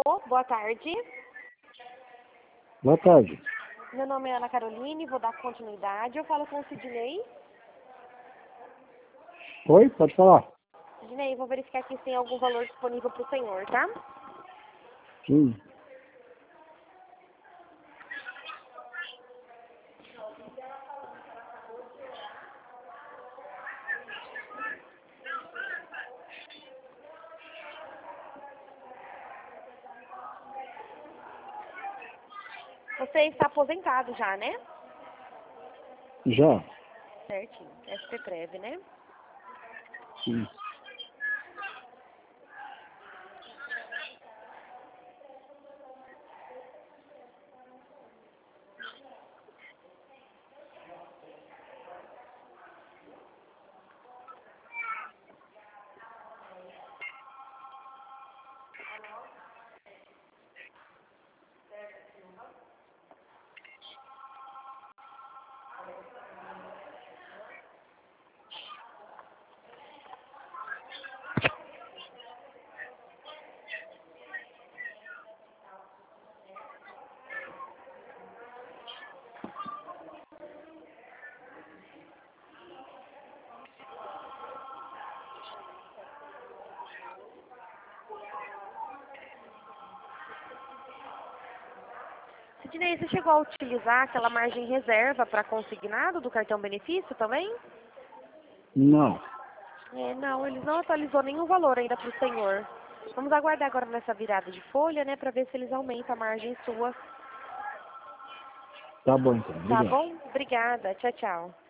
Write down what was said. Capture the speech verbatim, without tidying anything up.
Alô, boa tarde. Boa tarde. Meu nome é Ana Caroline, vou dar continuidade. Eu falo com o Sidney. Oi, pode falar. Sidney, vou verificar aqui se tem algum valor disponível para o senhor, tá? Sim. Você está aposentado já, né? Já? Certinho. S P Prev, né? Sim. Sidney, você chegou a utilizar aquela margem reserva para consignado do cartão benefício também? Não. É, não, eles não atualizou nenhum valor ainda para o senhor. Vamos aguardar agora nessa virada de folha, né, para ver se eles aumentam a margem sua. Tá bom então. Tá Obrigado. bom? Obrigada. Tchau, tchau.